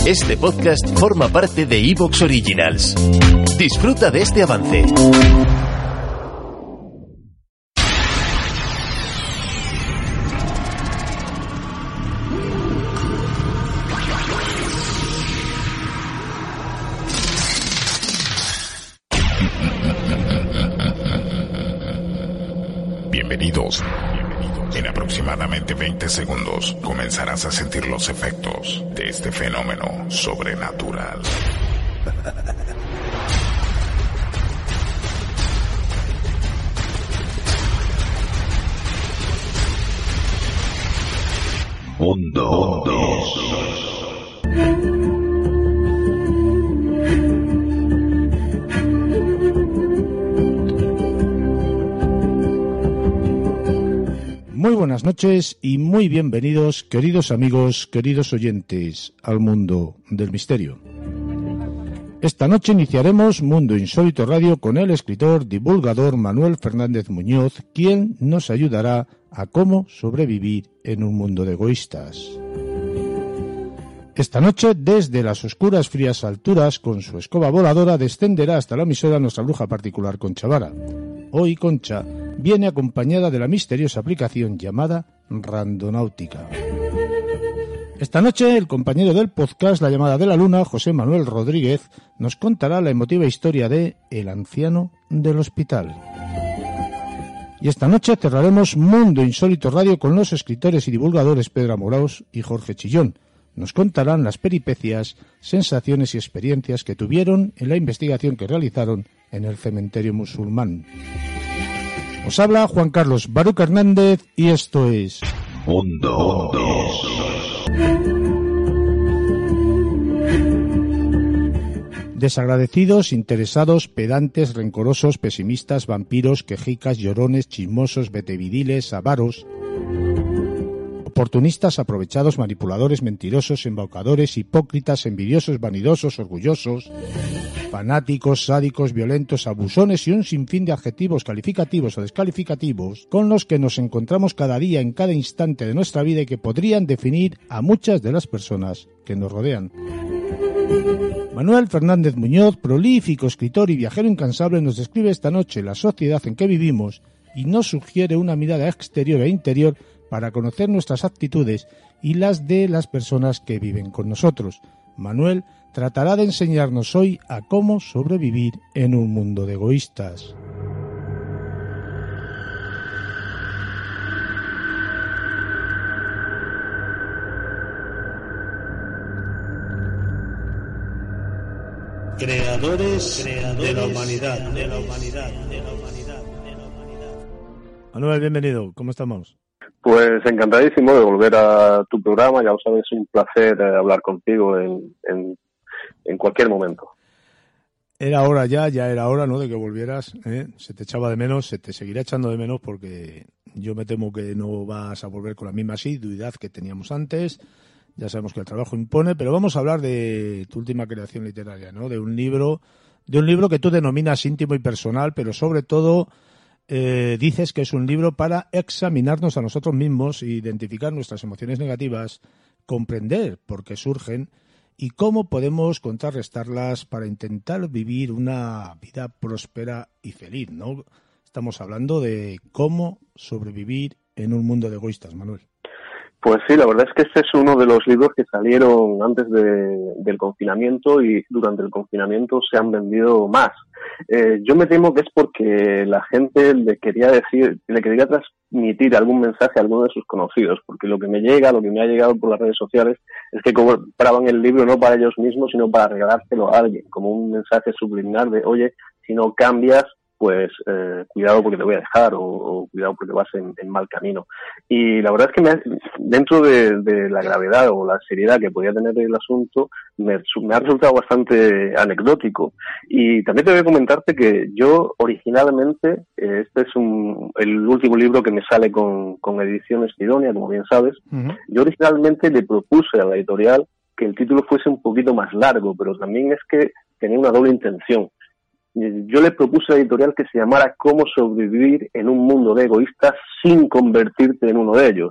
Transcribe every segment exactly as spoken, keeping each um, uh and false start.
Este podcast forma parte de iVoox Originals. Disfruta de este avance. Bienvenidos. En aproximadamente veinte segundos comenzarás a sentir los efectos de este fenómeno sobrenatural. Mundo dos. Muy buenas noches y muy bienvenidos, queridos amigos, queridos oyentes, al mundo del misterio. Esta noche iniciaremos Mundo Insólito Radio con el escritor, divulgador Manuel Fernández Muñoz, quien nos ayudará a cómo sobrevivir en un mundo de egoístas. Esta noche, desde las oscuras frías alturas, con su escoba voladora, descenderá hasta la emisora nuestra bruja particular Concha Vara. Hoy Concha viene acompañada de la misteriosa aplicación llamada Randonáutica. Esta noche, el compañero del podcast La Llamada de la Luna, José Manuel Rodríguez, nos contará la emotiva historia de El Anciano del Hospital. Y esta noche cerraremos Mundo Insólito Radio con los escritores y divulgadores Pedro Amoraos y Jorge Chillón. Nos contarán las peripecias, sensaciones y experiencias que tuvieron en la investigación que realizaron en el cementerio musulmán. Os habla Juan Carlos Baruch Hernández y esto es Mundo dos. Desagradecidos, interesados, pedantes, rencorosos, pesimistas, vampiros, quejicas, llorones, chismosos, betevidiles, avaros, oportunistas, aprovechados, manipuladores, mentirosos, embaucadores, hipócritas, envidiosos, vanidosos, orgullosos, fanáticos, sádicos, violentos, abusones y un sinfín de adjetivos calificativos o descalificativos con los que nos encontramos cada día en cada instante de nuestra vida y que podrían definir a muchas de las personas que nos rodean. Manuel Fernández Muñoz, prolífico escritor y viajero incansable, nos describe esta noche la sociedad en que vivimos y nos sugiere una mirada exterior e interior para conocer nuestras actitudes y las de las personas que viven con nosotros. Manuel tratará de enseñarnos hoy a cómo sobrevivir en un mundo de egoístas. Creadores, Creadores de la humanidad, de la humanidad, de la humanidad, de la humanidad. Manuel, bienvenido. ¿Cómo estamos? Pues encantadísimo de volver a tu programa. Ya lo sabes, es un placer eh, hablar contigo en, en, en cualquier momento. Era hora ya, ya era hora, ¿no?, de que volvieras, ¿eh? Se te echaba de menos, se te seguirá echando de menos porque yo me temo que no vas a volver con la misma asiduidad que teníamos antes. Ya sabemos que el trabajo impone, pero vamos a hablar de tu última creación literaria, ¿no?, de un libro, de un libro que tú denominas íntimo y personal, pero sobre todo Eh, dices que es un libro para examinarnos a nosotros mismos, identificar nuestras emociones negativas, comprender por qué surgen y cómo podemos contrarrestarlas para intentar vivir una vida próspera y feliz, ¿no? Estamos hablando de cómo sobrevivir en un mundo de egoístas, Manuel. Pues sí, la verdad es que este es uno de los libros que salieron antes de, del confinamiento y durante el confinamiento se han vendido más. Eh, yo me temo que es porque la gente le quería decir, le quería transmitir algún mensaje a alguno de sus conocidos, porque lo que me llega, lo que me ha llegado por las redes sociales es que compraban el libro no para ellos mismos, sino para regalárselo a alguien, como un mensaje subliminal de, oye, si no cambias, pues eh, cuidado porque te voy a dejar o, o cuidado porque vas en, en mal camino. Y la verdad es que me ha, dentro de, de la gravedad o la seriedad que podía tener el asunto, me, me ha resultado bastante anecdótico. Y también te voy a comentarte que yo originalmente, eh, este es un, el último libro que me sale con, con Ediciones Sidonia, como bien sabes, uh-huh. Yo originalmente le propuse a la editorial que el título fuese un poquito más largo, pero también es que tenía una doble intención. Yo le propuse a la editorial que se llamara Cómo sobrevivir en un mundo de egoístas sin convertirte en uno de ellos.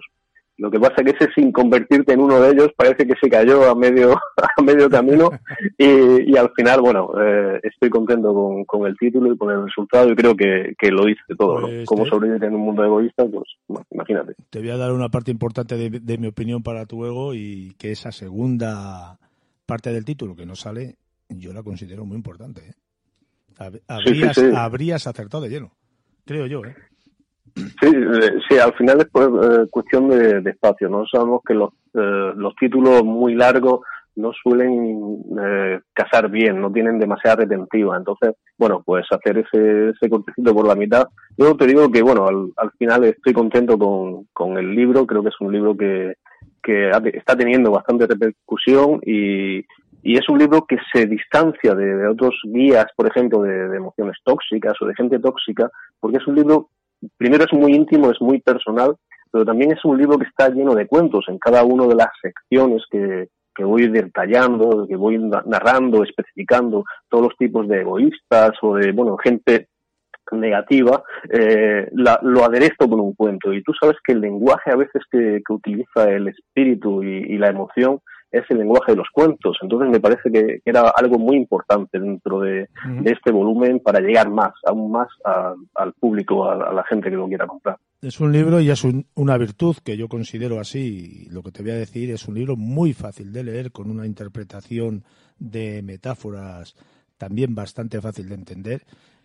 Lo que pasa es que ese, sin convertirte en uno de ellos, parece que se cayó a medio a medio camino y, y al final, bueno, eh, estoy contento con, con el título y con el resultado y creo que, que lo dice todo, pues ¿no? Cómo sobrevivir en un mundo egoísta, pues bueno, imagínate. Te voy a dar una parte importante de, de mi opinión para tu ego y que esa segunda parte del título que no sale, yo la considero muy importante, ¿eh? Habrías, sí, sí, sí. habrías acertado de lleno, creo yo, ¿eh? Sí, sí, al final es pues, eh, cuestión de, de espacio, ¿no? Sabemos que los, eh, los títulos muy largos no suelen eh, casar bien, no tienen demasiada retentiva. Entonces, bueno, pues hacer ese, ese cortecito por la mitad. Yo te digo que, bueno, al, al final estoy contento con, con el libro. Creo que es un libro que, que ha, está teniendo bastante repercusión y, y es un libro que se distancia de, de otros guías, por ejemplo, de, de emociones tóxicas o de gente tóxica, porque es un libro, primero es muy íntimo, es muy personal, pero también es un libro que está lleno de cuentos en cada una de las secciones que, que voy detallando, que voy narrando, especificando todos los tipos de egoístas o de, bueno, gente negativa, eh, la, lo aderezo con un cuento. Y tú sabes que el lenguaje a veces que, que utiliza el espíritu y, y la emoción es el lenguaje de los cuentos. Entonces me parece que, que era algo muy importante dentro de, uh-huh. de este volumen para llegar más, aún más a, al público, a, a la gente que lo quiera comprar. Es un libro y es un, una virtud que yo considero así. Lo que te voy a decir es un libro muy fácil de leer, con una interpretación de metáforas también bastante fácil de entender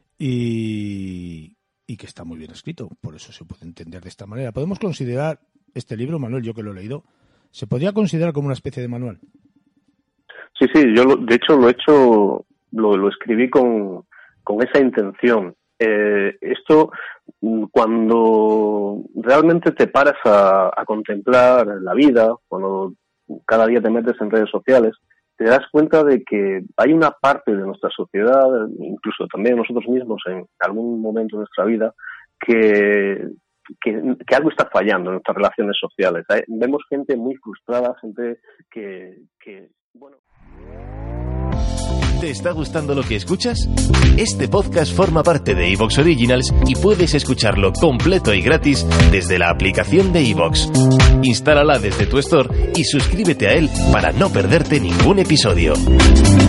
y, y que está muy bien escrito. Por eso se puede entender de esta manera. Podemos considerar este libro, Manuel, yo que lo he leído, ¿se podría considerar como una especie de manual? Sí, sí, yo lo, de hecho lo he hecho, lo, lo escribí con, con esa intención. Eh, esto, cuando realmente te paras a, a contemplar la vida, cuando cada día te metes en redes sociales, te das cuenta de que hay una parte de nuestra sociedad, incluso también nosotros mismos en algún momento de nuestra vida, que Que, que algo está fallando en nuestras relaciones sociales. ¿eh? Vemos gente muy frustrada, gente que, que, bueno... ¿Te está gustando lo que escuchas? Este podcast forma parte de iVoox Originals y puedes escucharlo completo y gratis desde la aplicación de iVoox. Instálala desde tu store y suscríbete a él para no perderte ningún episodio.